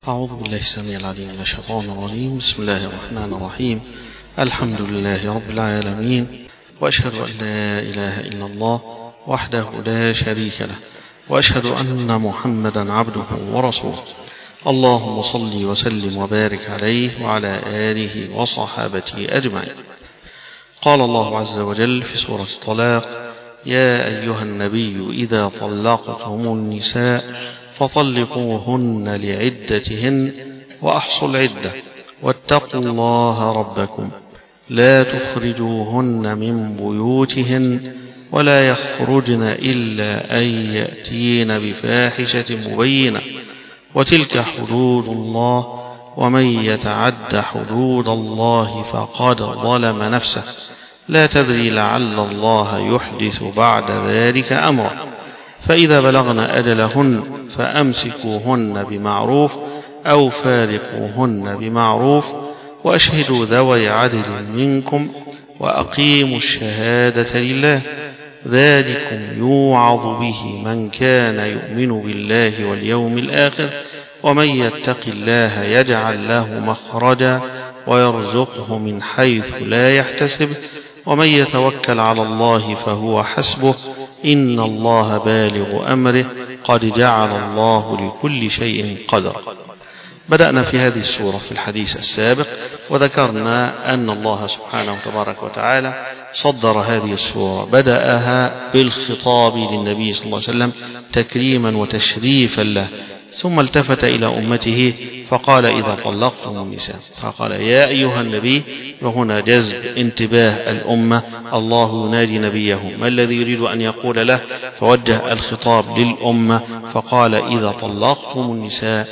أعوذ بالله السميع العليم من الشيطان الرجيم. بسم الله الرحمن الرحيم. الحمد لله رب العالمين، وأشهد أن لا إله إلا الله وحده لا شريك له، وأشهد أن محمدا عبده ورسوله. اللهم صل وسلم وبارك عليه وعلى آله وصحابته أجمعين. قال الله عز وجل في سورة الطلاق: يا أيها النبي إذا طلقتم النساء فطلقوهن لعدتهن وأحصوا العدة واتقوا الله ربكم لا تخرجوهن من بيوتهن ولا يخرجن إلا أن يأتين بفاحشة مبينة وتلك حدود الله ومن يتعد حدود الله فقد ظلم نفسه لا تدري لعل الله يحدث بعد ذلك أمرا. فإذا بلغن أجلهن فأمسكوهن بمعروف أو فارقوهن بمعروف وأشهدوا ذوي عدل منكم وأقيموا الشهادة لله ذلكم يوعظ به من كان يؤمن بالله واليوم الآخر ومن يتق الله يجعل له مخرجا ويرزقه من حيث لا يحتسب ومن يتوكل على الله فهو حسبه إن الله بالغ أمره قد جعل الله لكل شيء قدرا. بدأنا في هذه السورة في الحديث السابق وذكرنا أن الله سبحانه تبارك وتعالى صدر هذه السورة، بدأها بالخطاب للنبي صلى الله عليه وسلم تكريما وتشريفا له، ثم التفت إلى أمته فقال: إذا طلقتم النساء، فقال: يا أيها النبي، وهنا جذب انتباه الأمة. الله ينادي نبيه ما الذي يريد أن يقول له، فوجه الخطاب للأمة فقال: إذا طلقتم النساء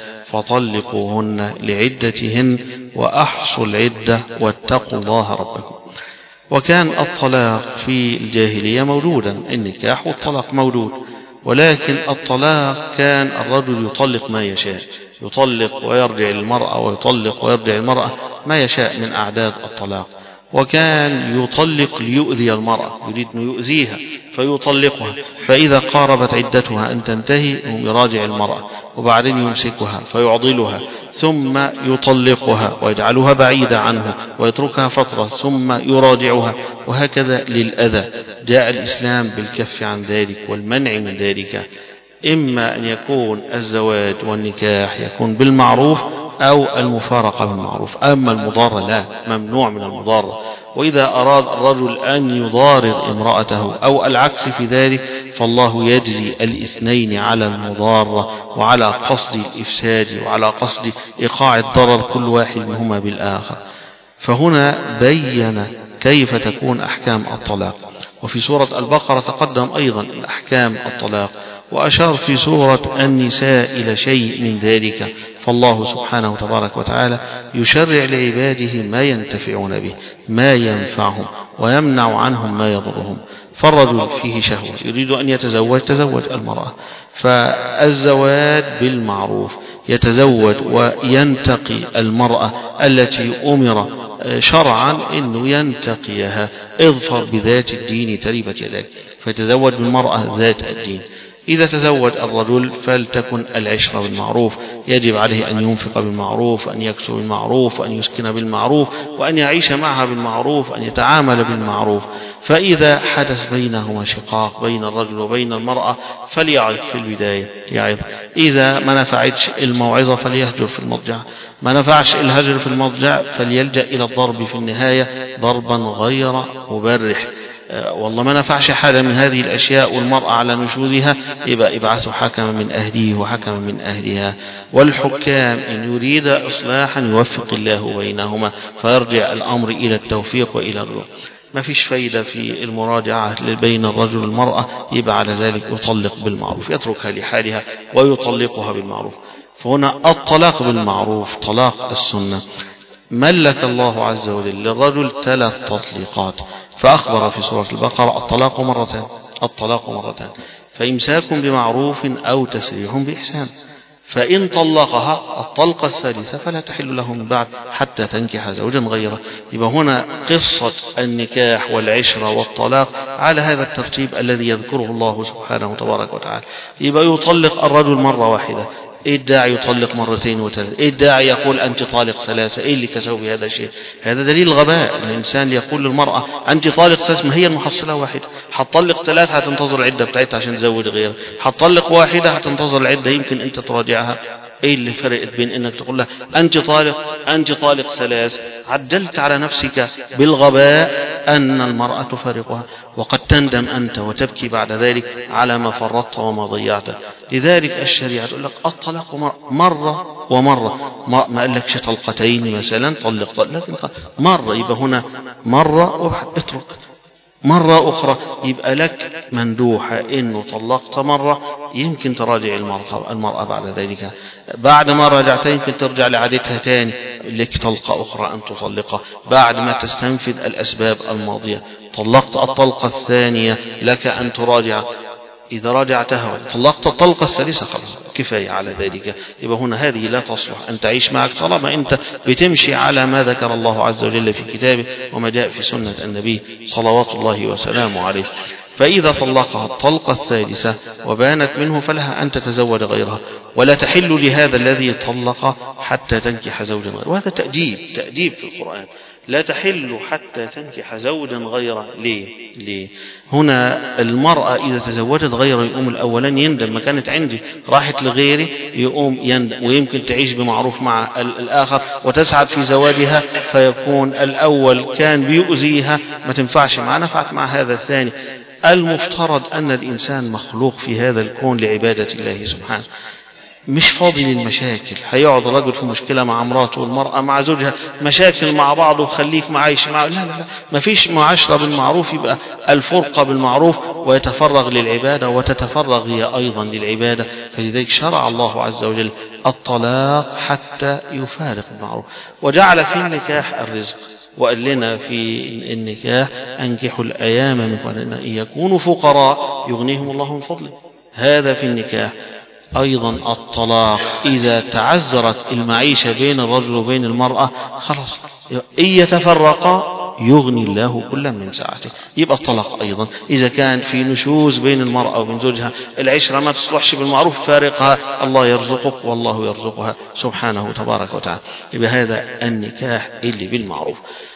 فطلقوهن لعدتهن وأحصوا العدة واتقوا الله ربكم. وكان الطلاق في الجاهلية موجودا، النكاح والطلاق موجود، ولكن الطلاق كان الرجل يطلق ما يشاء، يطلق ويرجع المرأة ويطلق ويرجع المرأة ما يشاء من أعداد الطلاق، وكان يطلق ليؤذي المرأة، يريد أن يؤذيها فيطلقها، فإذا قاربت عدتها أن تنتهي يراجع المرأة وبعدين يمسكها فيعضلها ثم يطلقها ويجعلها بعيدة عنه ويتركها فترة ثم يراجعها، وهكذا للأذى. جاء الإسلام بالكف عن ذلك والمنع من ذلك، إما أن يكون الزواج والنكاح يكون بالمعروف أو المفارقة بالمعروف، أما المضارة لا، ممنوع من المضارة. وإذا أراد الرجل أن يضارر امرأته أو العكس في ذلك فالله يجزي الاثنين على المضارة وعلى قصد الإفساد وعلى قصد إيقاع الضرر كل واحد منهما بالآخر. فهنا بين كيف تكون أحكام الطلاق، وفي سورة البقرة تقدم أيضا أحكام الطلاق، وأشار في سورة النساء إلى شيء من ذلك. فالله سبحانه تبارك وتعالى يشرع لعباده ما ينتفعون به، ما ينفعهم ويمنع عنهم ما يضرهم. فالرجل فيه شهوة يريد أن تزوج المرأة، فالزواج بالمعروف، يتزوج وينتقي المرأة التي أمر شرعا أنه ينتقيها، اظفر بذات الدين تربت يداك، فيتزوج بالمرأة ذات الدين. إذا تزوج الرجل فلتكن العشرة بالمعروف، يجب عليه أن ينفق بالمعروف، أن يكسو بالمعروف، وأن يسكن بالمعروف، وأن يعيش معها بالمعروف، أن يتعامل بالمعروف. فإذا حدث بينهما شقاق بين الرجل وبين المرأة فليعظ في البداية، يعظ. إذا ما نفعتش الموعظة فليهجر في المضجع، ما نفعش الهجر في المضجع فليلجأ إلى الضرب في النهاية ضربا غير مبرح. والله ما نفعش حاجة من هذه الأشياء والمرأة على نشوزها، يبقى ابعثوا حكما من أهله وحكما من أهلها. والحكام إن يريد إصلاحا يوفق الله بينهما فيرجع الأمر إلى التوفيق وإلى الرضا. ما فيش فايدة في المراجعة بين الرجل والمرأة، يبقى على ذلك يطلق بالمعروف، يتركها لحالها ويطلقها بالمعروف. فهنا الطلاق بالمعروف طلاق السنة. ملك الله عز وجل للرجل 3 تطليقات، فأخبر في سورة البقرة الطلاق مرتان، فإمساك بمعروف أو تسريح بإحسان، فإن طلقها الطلقة الثالثة فلا تحل له من بعد حتى تنكح زوجا غيره. يبقى هنا قصة النكاح والعشرة والطلاق على هذا الترتيب الذي يذكره الله سبحانه تبارك وتعالى. يبقى يطلق الرجل مرة واحدة، إيه الداعي يطلق مرتين وثلاث؟ إيه الداعي يقول أنت طالق ثلاثة؟ إيه اللي كسبه بهذا الشيء؟ هذا دليل الغباء. الإنسان يقول للمرأة أنت طالق ثلاثة، ما هي المحصلة واحدة. هتطلق ثلاثة هتنتظر العدة بتاعتها عشان تزوج غيرها، هتطلق واحدة هتنتظر العدة يمكن أنت تراجعها. ايه اللي فرقت بين انك تقول لها انت طالق ثلاث؟ عدلت على نفسك بالغباء ان المرأة تفارقها، وقد تندم انت وتبكي بعد ذلك على ما فرطت وما ضيعت. لذلك الشريعة تقول لك الطلاق مرة ومرة، ما قال لكش طلقتين مثلا طلق، لكن مرة يبقى هنا مرة اترك، مرة أخرى يبقى لك مندوحة إنه طلقت مرة يمكن تراجع المرأة بعد ذلك، بعد ما راجعتها يمكن ترجع لعادتها تاني، لك طلقة أخرى أن تطلقها بعد ما تستنفذ الأسباب الماضية. طلقت الطلقة الثانية لك أن تراجع، إذا راجعتها طلقت الطلقة الثالثة خلاص كفاية على ذلك. يبقى هنا هذه لا تصلح أن تعيش معك طالما أنت بتمشي على ما ذكر الله عز وجل في كتابه وما جاء في سنة النبي صلوات الله وسلامه عليه. فإذا طلقها الطلقة الثالثة وبانت منه فلها أن تتزوج غيرها، ولا تحل لهذا الذي طلق حتى تنكح زوجا غيره. وهذا تأديب في القرآن، لا تحل حتى تنكح زوجا غيره. ليه؟ هنا المرأة إذا تزوجت غيره يقوم الأولان يندم، ما كانت عندي راحت لغيري يقوم يندم، ويمكن تعيش بمعروف مع الآخر وتسعد في زواجها، فيكون الأول كان بيؤذيها ما تنفعش مع نفعت مع هذا الثاني. المفترض أن الإنسان مخلوق في هذا الكون لعبادة الله سبحانه، مش فاضي للمشاكل. هيقعد رجل في مشكلة مع مراته والمرأة مع زوجها مشاكل مع بعض وخليك معايش معه، لا ما فيش معاشرة بالمعروف، يبقى الفرقة بالمعروف ويتفرغ للعبادة وتتفرغ هي أيضا للعبادة. فلذلك شرع الله عز وجل الطلاق حتى يفارق المعروف، وجعل في النكاح الرزق، وقال لنا في النكاح أنكحوا الأيام منكم إن يكونوا فقراء يغنيهم الله من فضله. هذا في النكاح. أيضا الطلاق إذا تعذرت المعيشة بين الرجل وبين المرأة خلاص إن يتفرقا يغني الله كلا من سعته. يبقى الطلاق أيضا إذا كان في نشوز بين المرأة وبين زوجها، العشرة ما تصلحش بالمعروف فارقها، الله يرزقك والله يرزقها سبحانه تبارك وتعالى. يبقى هذا النكاح اللي بالمعروف.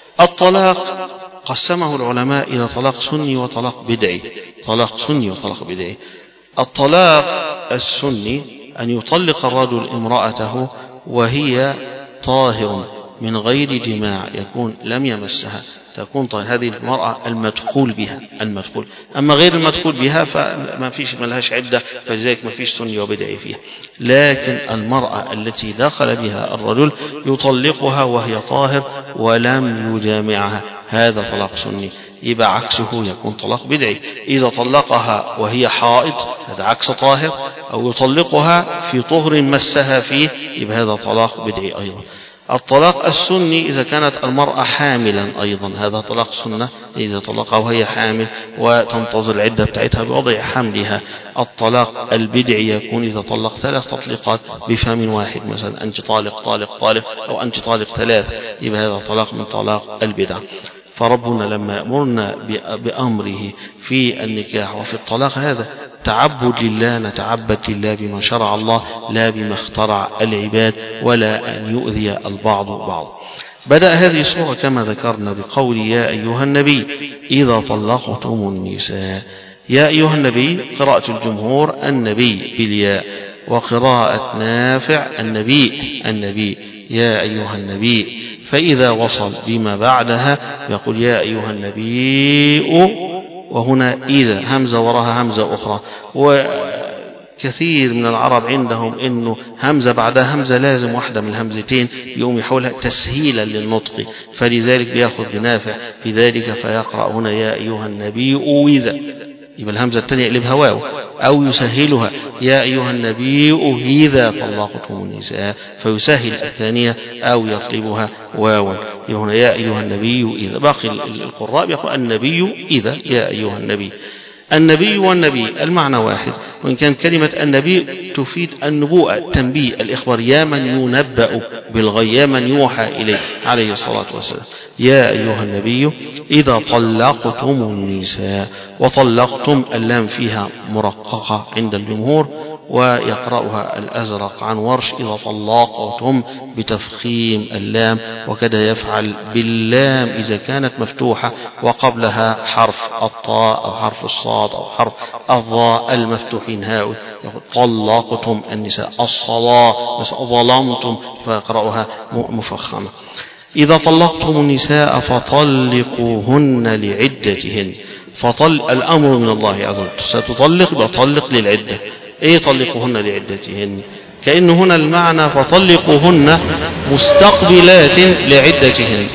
الطلاق قسمه العلماء إلى طلاق سني وطلاق بدعي. طلاق سني وطلاق بدعي. الطلاق السني أن يطلق الرجل امرأته وهي طاهر من غير جماع، يكون لم يمسها، تكون طاهر. هذه المرأة المدخول بها المدخول. أما غير المدخول بها فما فيش ملهاش عدة، فلذلك ما فيش سني وبدعي فيها. لكن المرأة التي دخل بها الرجل يطلقها وهي طاهر ولم يجامعها، هذا طلاق سني. يبقى عكسه يكون طلاق بدعي. إذا طلقها وهي حائض هذا عكس طاهر، أو يطلقها في طهر مسها فيه، يبقى هذا طلاق بدعي أيضا. الطلاق السني إذا كانت المرأة حاملا أيضا، هذا طلاق سنة إذا طلقها وهي حامل وتنتظر العدة بتاعتها بوضع حملها. الطلاق البدعي يكون إذا طلق 3 تطليقات بفم واحد، مثلا أنت طالق طالق طالق، أو أنت طالق 3، يبقى هذا طلاق من طلاق البدع. فربنا لما أمرنا بأمره في النكاح وفي الطلاق هذا تعبد لله، نتعبد لله بما شرع الله لا بما اخترع العباد، ولا أن يؤذي البعض بعض. بدأ هذه السورة كما ذكرنا بقول يا أيها النبي إذا طلقتم النساء. يا أيها النبي قراءة الجمهور النبي بالياء، وقراءة نافع النبي يا أيها النبي. فإذا وصل بما بعدها يقول يا أيها النبي، وهنا إذا همزة وراها همزة أخرى. وكثير من العرب عندهم إنه همزة بعدها همزة لازم واحدة من الهمزتين يقوم يحولها تسهيلا للنطق، فلذلك بيأخذ بنافع في ذلك فيقرأ هنا يا أيها النبي إذا، يبقى الهمزة الثانية يقلبها واو أو يسهلها يا أيها النبي إذا طلقتم النساء، فيسهل الثانية أو يقلبها واوا. هنا يا أيها النبي إذا. باقي القراء يقول النبي إذا يا أيها النبي. النبي والنبي المعنى واحد، وإن كان كلمة النبي تفيد النبوءة، التنبيه، الإخبار، يا من ينبأ بالغيب، يا من يوحى إليه عليه الصلاة والسلام. يا أيها النبي إذا طلقتم النساء. وطلقتم اللام فيها مرققة عند الجمهور، ويقرأها الأزرق عن ورش إذا طلقتم بتفخيم اللام، وكذا يفعل باللام إذا كانت مفتوحة وقبلها حرف الطاء أو حرف الصاد أو حرف الضاء المفتوحين هؤلاء، يقول طلقتم النساء الصلاة ظلمتم فيقرأها مفخمة. إذا طلقتم النساء فطلقوهن لعدتهن. الأمر من الله عز وجل، ستطلق بطلق للعدة. إيه طلقوهن لعدتهن؟ كأن هنا المعنى فطلقوهن مستقبلات لعدتهن،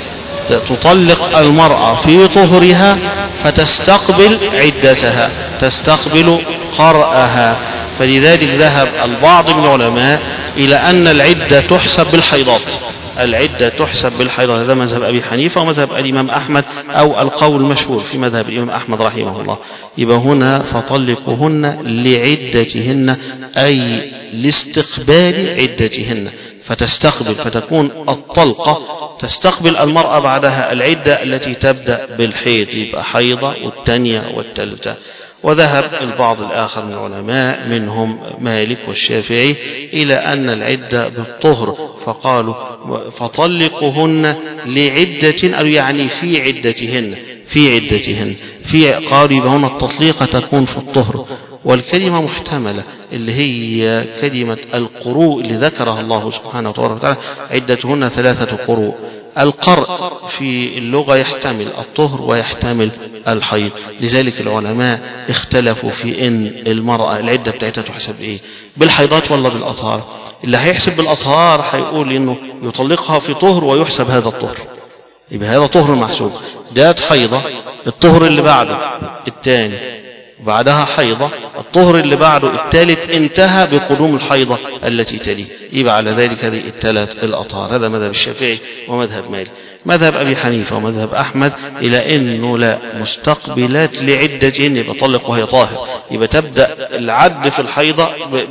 تطلق المرأة في طهرها فتستقبل عدتها، تستقبل قرأها. فلذلك ذهب البعض من العلماء إلى أن العدة تحسب بالحيضات، العدة تحسب بالحيضات. هذا مذهب أبي حنيفة ومذهب الإمام أحمد، أو القول المشهور في مذهب الإمام أحمد رحمه الله. يبقى هنا فطلقوهن لعدتهن أي لاستقبال عدتهن، فتستقبل، فتكون الطلقة تستقبل المرأة بعدها العدة التي تبدأ بالحيض، يبقى حيضة والثانية والثالثة. وذهب البعض الآخر من العلماء منهم مالك والشافعي إلى أن العدة بالطهر، فقالوا فطلقوهن لعدة، أو يعني في عدتهن، في عدتهن، في قارب هنا التطليقة تكون في الطهر. والكلمة محتملة اللي هي كلمة القروء اللي ذكرها الله سبحانه وتعالى، عدتهن 3 قروء. القرء في اللغة يحتمل الطهر ويحتمل الحيض، لذلك العلماء اختلفوا في ان المرأة العدة بتاعتها تحسب ايه، بالحيضات ولا بالأطهار. اللي هيحسب بالأطهار هيقول انه يطلقها في طهر ويحسب هذا الطهر، يبقى هذا طهر محسوب. جاءت حيضة، الطهر اللي بعده الثاني، بعدها حيضة، الطهر اللي بعده الثالث انتهى بقدوم الحيضة التي تليه، يبقى على ذلك هذه الثلاث الأطهار. هذا مذهب الشافعي ومذهب مالك. مذهب أبي حنيفة ومذهب أحمد إلى أنه لا، مستقبلات لعدتهن، يبقى طلق وهي طاهر، يبقى تبدأ العد في الحيضة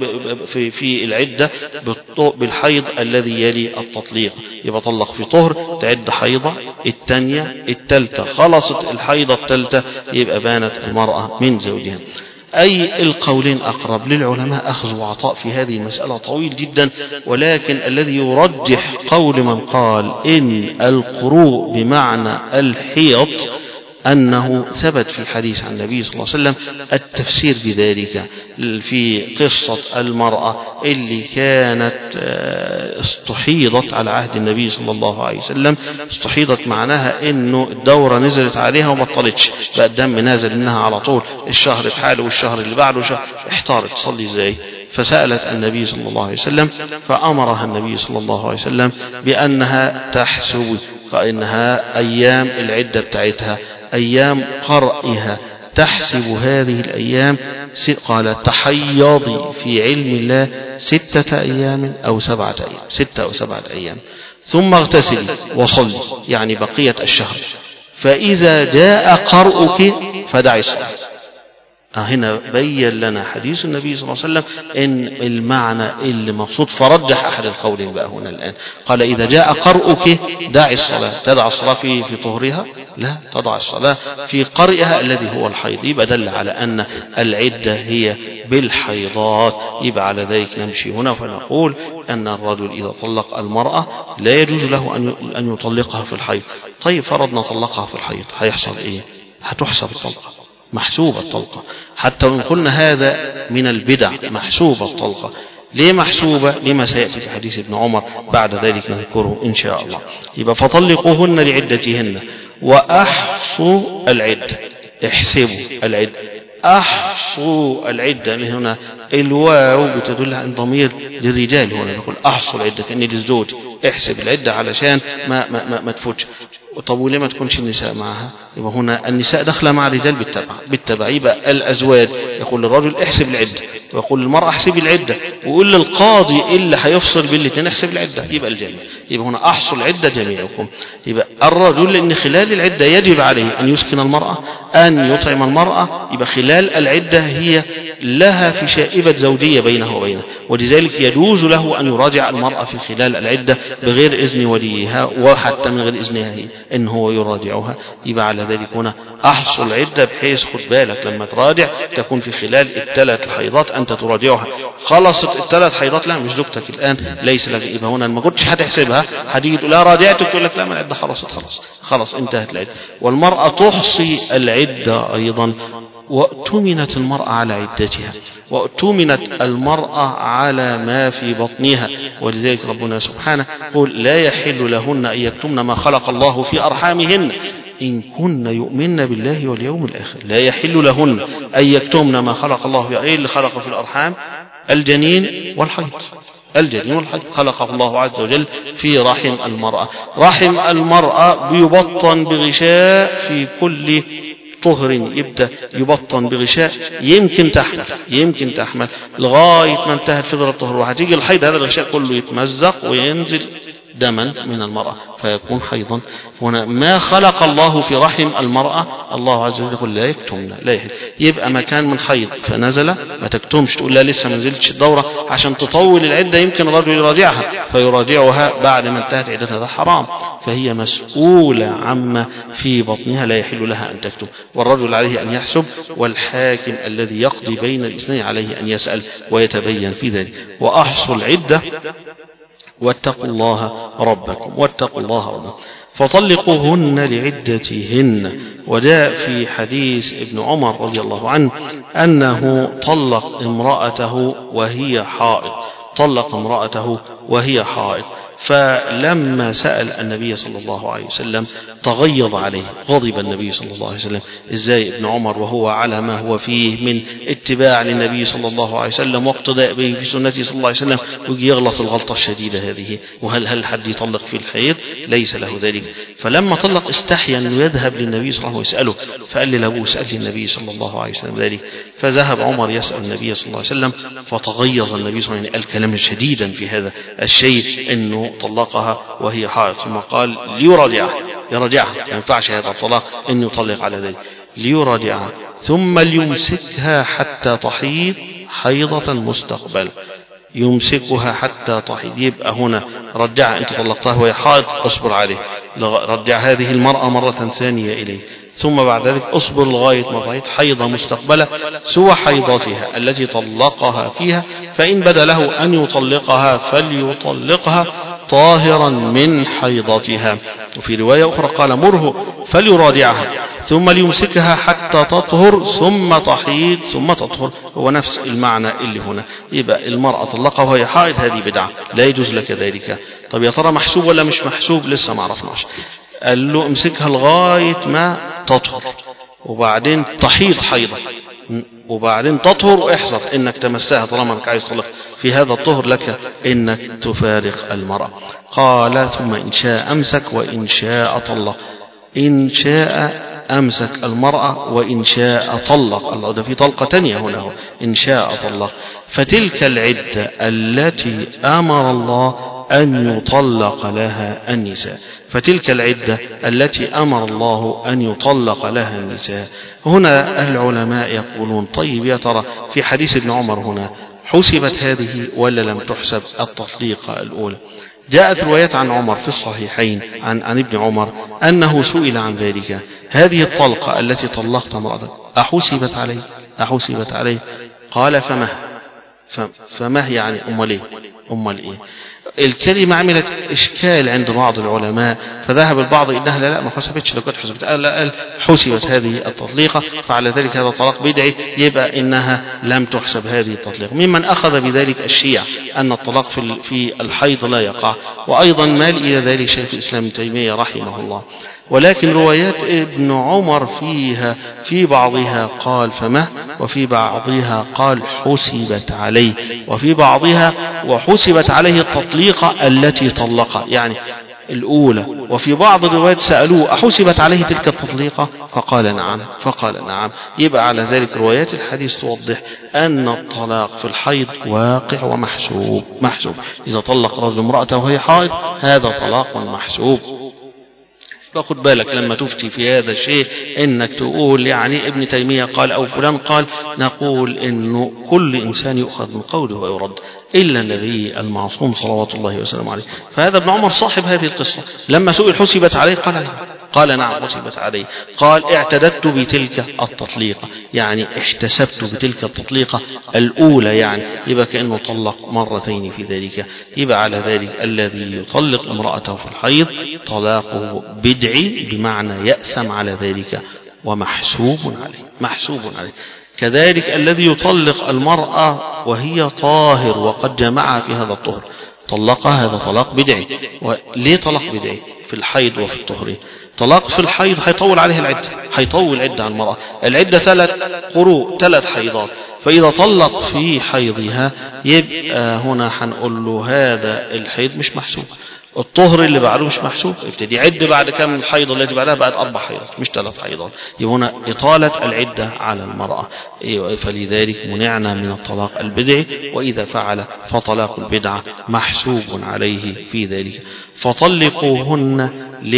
في العدة بالحيض الذي يلي التطليق، يبقى طلق في طهر، تعد حيضة الثانية الثالثة، خلصت الحيضة الثالثة يبقى بانت المرأة من زوجها. أي القولين أقرب للعلماء، أخذ وعطاء في هذه المسألة طويل جدا، ولكن الذي يرجح قول من قال إن القروء بمعنى الحيض أنه ثبت في الحديث عن النبي صلى الله عليه وسلم التفسير بذلك في قصة المرأة اللي كانت استحيضت على عهد النبي صلى الله عليه وسلم. استحيضت معناها انه الدورة نزلت عليها وما بطلتش، بقى الدم نازل منها على طول، الشهر بحاله والشهر اللي بعده شهر، احتارت تصلي ازاي؟ فسألت النبي صلى الله عليه وسلم، فأمرها النبي صلى الله عليه وسلم بأنها تحسب، فإنها أيام العدة بتاعتها أيام قرئها، تحسب هذه الأيام. قال تحيضي في علم الله 6 أيام أو 7 أيام، 6 أو 7 أيام، ثم اغتسلي وصلي، يعني بقية الشهر، فإذا جاء قرؤك فدعي الصلاة. هنا بين لنا حديث النبي صلى الله عليه وسلم ان المعنى اللي مقصود، فرجح احد القولين بقى هنا الان، قال اذا جاء قرؤك دعي الصلاة. تدع الصلاة في طهرها؟ لا، تضع الصلاة في قرئها الذي هو الحيض. يبقى دل على ان العدة هي بالحيضات. يبقى على ذلك نمشي هنا فنقول ان الرجل اذا طلق المرأة لا يجوز له ان يطلقها في الحيض. طيب فرضنا طلقها في الحيض، هيحصل ايه؟ هتحسب الطلقة، محسوبة الطلقة، حتى وإن قلنا هذا من البدع، محسوبة الطلقة. ليه محسوبة؟ لما سيأتي في حديث ابن عمر بعد ذلك نذكره إن شاء الله. يبقى فطلقوهن لعدتهن وأحصوا العدة، احسبوا العدة، أحصوا العدة. هنا الواو بتدل عن ضمير للرجال، هنا نقول أحصوا العدة كأني للزوج، احسب العدة علشان ما تفوتش. طب وليه ما تكونش النساء معها؟ يبقى هنا النساء داخله مع الرجال بالتبع. يبقى الازواج يقول للرجل احسب العده، ويقول للمراه احسبي العده، ويقول للقاضي اللي هيفصل بالاثنين احسب العده. يبقى الجميع، يبقى هنا احصوا العده جميعكم. يبقى الرجل ان خلال العده يجب عليه ان يسكن المراه، ان يطعم المراه. يبقى خلال العده هي لها في شائبة زوجية بينه وبينه، ولذلك يجوز له أن يراجع المرأة في خلال العدة بغير إذن وليها وحتى من غير إذنها هي. إن هو يراجعها. يبقى على ذلك هنا أحصل عدة، بحيث خد بالك لما تراجع تكون في خلال الثلاث الحيضات أنت تراجعها. خلصت الثلاث حيضات، لا مش زوجتك الآن، ليس لك. يبقى هنا ما كنتش هتحسبها، هتيجي تقول لا راجعتك، تقول لك لا ما العدة خلصت، خلاص انتهت العدة. والمرأة تحصي العدة أيضا، وأؤتمنت المرأة على عدتها، وأؤتمنت المرأة على ما في بطنها. ولذلك ربنا سبحانه يقول لا يحل لهن أن يكتمن ما خلق الله في أرحامهن إن كن يؤمن بالله واليوم الآخر. لا يحل لهن أن يكتمن ما خلق الله في إيه اللي خلق في الأرحام؟ الجنين والحيض. الجنين والحيض خلقه الله عز وجل في رحم المرأة. رحم المرأة بيبطن بغشاء في كل طهر، يبدأ يبطن بغشاء، يمكن تحمل لغاية ما انتهت فترة الطهر، وهتيجي الحيض هذا الغشاء كله يتمزق وينزل دما من المرأة فيكون حيضا. هنا ما خلق الله في رحم المرأة الله عز وجل يقول لا يكتمن، لا يحل. يبقى مكان من حيض فنزل ما تكتمش، تقول لا لسه ما نزلتش الدورة عشان تطول العدة، يمكن الرجل يراجعها فيراجعها بعد ما انتهت عدتها، هذا حرام. فهي مسؤولة عما في بطنها، لا يحل لها أن تكتم، والرجل عليه أن يحسب، والحاكم الذي يقضي بين الاثنين عليه أن يسأل ويتبين في ذلك. وأحصوا العدة واتقوا الله ربكم فطلقوهن لعدتهن. وجاء في حديث ابن عمر رضي الله عنه أنه طلق امرأته وهي حائض، فلما سأل النبي صلى الله عليه وسلم تغيظ عليه، غضب النبي صلى الله عليه وسلم. ازاي ابن عمر وهو على ما هو فيه من اتباع للنبي صلى الله عليه وسلم واقتداء به في سنته صلى الله عليه وسلم ويجي يغلط الغلطة الشديدة هذه؟ وهل حد يطلق في الحيض؟ ليس له ذلك. فلما طلق استحيا انه يذهب للنبي صلى الله عليه وسلم ويسأله، فقال لأبوه سأل النبي صلى الله عليه وسلم ذلك. فذهب عمر يسأل النبي صلى الله عليه وسلم، فتغيظ النبي صلى الله عليه وسلم، قال كلاما شديدا في هذا الشيء، انه طلقها وهي حائض، ثم قال ليراجعها، ما ينفعش هذا الطلاق ان يطلق على ذلك، ليراجعها ثم ليمسكها حتى تحيض حيضة مستقبل، يمسكها حتى تحيض. يبقى هنا رجع، انت طلقتها وهي حائض اصبر عليه، رجع هذه المرأة مرة ثانية اليه، ثم بعد ذلك اصبر لغاية ما تحيض حيضة مستقبلة سوى حيضتها التي طلقها فيها، فإن بدا له أن يطلقها فليطلقها طاهرا من حيضتها. وفي رواية أخرى قال مره فليراجعها ثم ليمسكها حتى تطهر ثم تحيض ثم تطهر. هو نفس المعنى اللي هنا. يبقى المرأة طلقها وهي حائض، هذه بدعة، لا يجوز لك ذلك. طب يا ترى محسوب ولا مش محسوب؟ لسه ما عرفناش. قال له امسكها لغاية ما تطهر، وبعدين تحيض حيضة، وبعدين تطهر، واحذر انك تمسها طالما انك عايز تطلق في هذا الطهر، لك انك تفارق المرأة. قال ثم ان شاء امسك وان شاء طلق. ان شاء امسك المرأة وان شاء طلق. الله، ده في طلقة تانية هنا، ان شاء طلق. فتلك العدة التي امر الله أن يطلق لها النساء، فتلك العدة التي أمر الله أن يطلق لها النساء. هنا العلماء يقولون طيب يا ترى في حديث ابن عمر هنا حسبت هذه ولا لم تحسب التطليقة الأولى؟ جاءت روايات عن عمر في الصحيحين عن ابن عمر أنه سئل عن ذلك، هذه الطلقة التي طلقت امرأتك أحسبت عليه؟ قال فمه يعني أمال إيه؟ الكلمة عملت إشكال عند بعض العلماء، فذهب البعض إنها لا ما حسبتش، لو كانت حسبت قال حسبت هذه التطليقة، فعلى ذلك هذا طلاق بدعي، يبقى إنها لم تحسب هذه التطليق. ممن أخذ بذلك الشيعة أن الطلاق في الحيض لا يقع، وأيضا مال إلى ذلك شيخ الإسلام ابن تيمية رحمه الله. ولكن روايات ابن عمر فيها في بعضها قال فمه، وفي بعضها قال حسبت عليه، وفي بعضها وحسبت عليه التطليقة التي طلقها يعني الأولى. وفي بعض الروايات سألوه أحسبت عليه تلك التطليقة؟ فقال نعم. يبقى على ذلك روايات الحديث توضح أن الطلاق في الحيض واقع ومحسوب. إذا طلق رجل امرأته وهي حائض هذا طلاق محسوب. فخد بالك لما تفتي في هذا الشيء انك تقول يعني ابن تيمية قال او فلان قال، نقول انه كل انسان يؤخذ من قوله ويرد الا النبي المعصوم صلوات الله وسلامه عليه. فهذا ابن عمر صاحب هذه القصة لما سئل حسبت عليه قال نعم، قال نعم وجبت عليه. قال اعتددت بتلك التطليقة، يعني احتسبت بتلك التطليقة الأولى، يعني يبقى كأنه طلق مرتين في ذلك. يبقى على ذلك الذي يطلق امرأته في الحيض طلاقه بدعي، بمعنى يأسم على ذلك ومحسوب عليه، محسوب عليه. كذلك الذي يطلق المرأة وهي طاهر وقد جمعها في هذا الطهر طلقها، هذا طلاق بدعي. وليه طلاق بدعي في الحيض وفي الطهر؟ طلاق في الحيض هيطول عليه العدة، هيطول عدة على المرأة. العدة 3 قروء 3 حيضات، فإذا طلق في حيضها يبقى هنا هنقول له هذا الحيض مش محسوب، الطهر اللي بعده مش محسوب، ابتدي عد بعد كم الحيض التي بعدها بقت 4 حيضات مش 3 حيضات. يبقى هنا إطالة العدة على المرأة، فلذلك منعنا من الطلاق البدعي، وإذا فعل فطلاق البدعة محسوب عليه في ذلك. فطلقوهن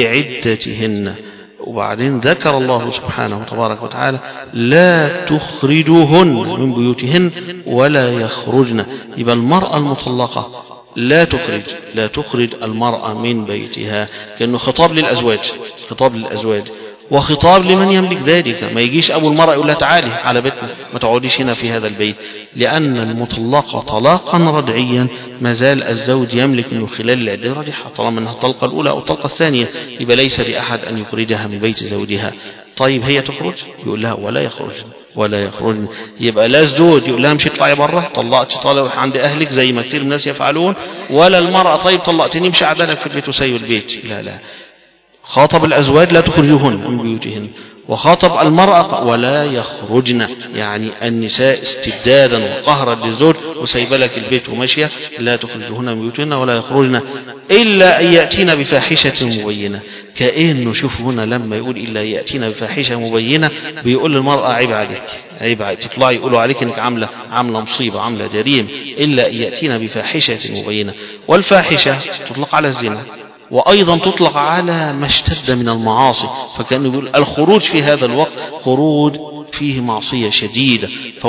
لعدتهن. وبعدين ذكر الله سبحانه وتبارك وتعالى لا تخرجوهن من بيوتهن ولا يخرجن. يبقى المرأة المطلقة لا تخرج المرأة من بيتها، كأنه خطاب للأزواج، خطاب للأزواج وخطاب لمن يملك ذلك. ما يجيش أبو المرأة يقول لها تعالي على بيتنا، ما تقعديش هنا في هذا البيت، لأن المطلقة طلاقا رجعيا ما زال الزوج يملك من خلال العدة يرجعها، طالما أنها الطلقة الأولى أو الطلقة الثانية، يبقى ليس لأحد أن يخرجها من بيت زوجها. طيب هي تخرج؟ يقول لها ولا يخرجن. يبقى لا الزوج يقول لها مش اطلعي بره، طلقتي طالع عند أهلك زي ما كثير من الناس يفعلون، ولا المرأة طيب طلقتني مش قاعدة لك في البيت وسيب البيت. لا، خاطب الأزواج لا تخرجوهن من بيوتهن، وخاطب المرأة ولا يخرجن، يعني النساء استبدادا وقهرا للزوج وسيب لك البيت وماشية، لا تخرجوهن من بيوتهن ولا يخرجن إلا أن يأتين بفاحشة مبينة. كأنه شوف هنا لما يقول إلا يأتين بفاحشة مبينة بيقول للمرأة عيب عليك، تطلعي يقولوا عليك انك عاملة مصيبة، عاملة جريمة. إلا أن يأتين بفاحشة مبينة. والفاحشة تطلق على الزنا، وأيضا تطلق على ما اشتد من المعاصي، فكان يقول الخروج في هذا الوقت خروج فيه معصية شديدة،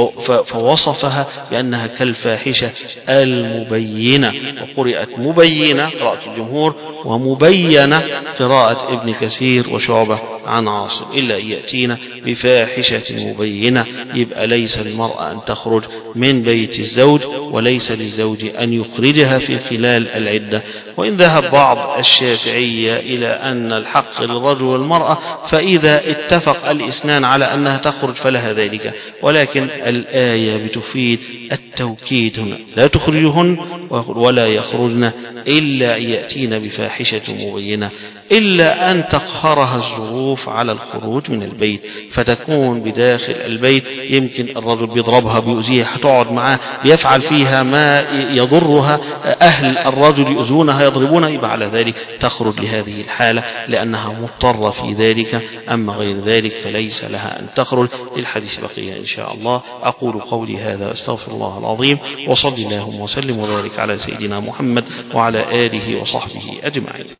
فوصفها بأنها كالفاحشة المبينة. وقرأت مبينة قراءة الجمهور، ومبينة قراءة ابن كثير وشعبة عن عاصم. إلا أن يأتينا بفاحشة مبينة. يبقى ليس للمرأة أن تخرج من بيت الزوج، وليس للزوج أن يخرجها في خلال العدة. وإن ذهب بعض الشافعية إلى أن الحق للرجل والمرأة، فإذا اتفق الاثنان على أنها تخرج فلها ذلك، ولكن الآية بتفيد التوكيد هنا، لا تخرجهن ولا يخرجن إلا أن يأتين بفاحشة مبينة، إلا أن تقهرها الظروف على الخروج من البيت، فتكون بداخل البيت يمكن الرجل بيضربها بيؤذيها، هتقعد معاه بيفعل فيها ما يضرها، أهل الرجل يؤذونها يضربونها، يبقى على ذلك تخرج لهذه الحالة لأنها مضطرة في ذلك. أما غير ذلك فليس لها أن تخرج. للحديث بقية إن شاء الله. أقول قولي هذا أستغفر الله العظيم، وصلي اللهم وسلم وبارك على سيدنا محمد وعلى آله وصحبه أجمعين.